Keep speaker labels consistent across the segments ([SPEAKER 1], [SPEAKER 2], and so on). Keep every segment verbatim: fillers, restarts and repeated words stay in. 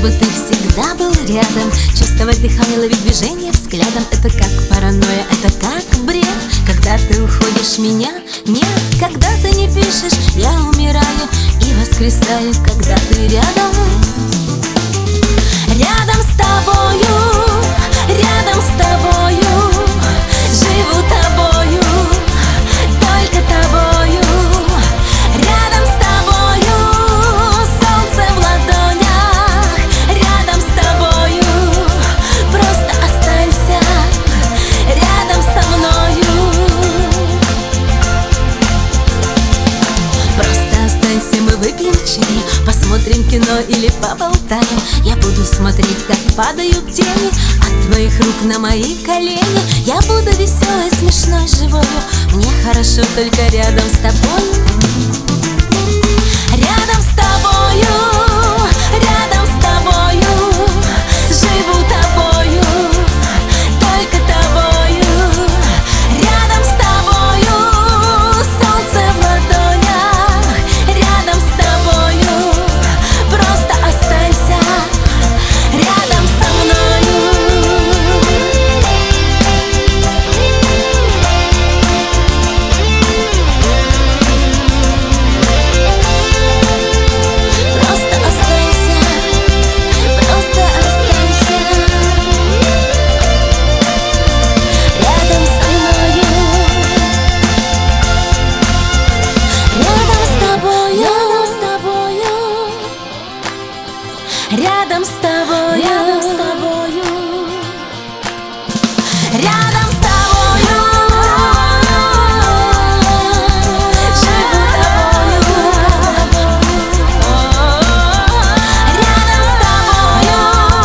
[SPEAKER 1] чтобы ты всегда был рядом. Чувствовать дыхание, ловить движение взглядом. Это как паранойя, это как бред. Когда ты уходишь, меня нет. Когда ты не пишешь, я умираю и воскресаю, когда ты рядом. Рядом с тобою, рядом с тобою, живу тобою, только тобою. Рядом с тобою, солнце в ладонях. Рядом с тобою, просто останься рядом со мною. Просто останься, мы выпьем чай, посмотрим кино или поболтаем. Я буду смотреть, как падают тени от твоих рук на мои колени. Я буду веселой, смешной, живою. Мне хорошо только рядом с тобой. Рядом с тобою, рядом с тобою, живу тобою, только тобою. Рядом с тобою, солнце в ладонях. Рядом с тобою, просто останься рядом со мною. Просто останься, просто останься рядом со мною. Рядом с тобою, рядом с тобою, рядом с тобою, рядом с тобою, рядом с тобою, живу тобою, рядом с тобою,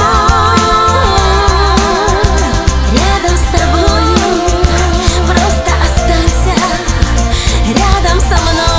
[SPEAKER 1] рядом с тобою, просто останься рядом со мной.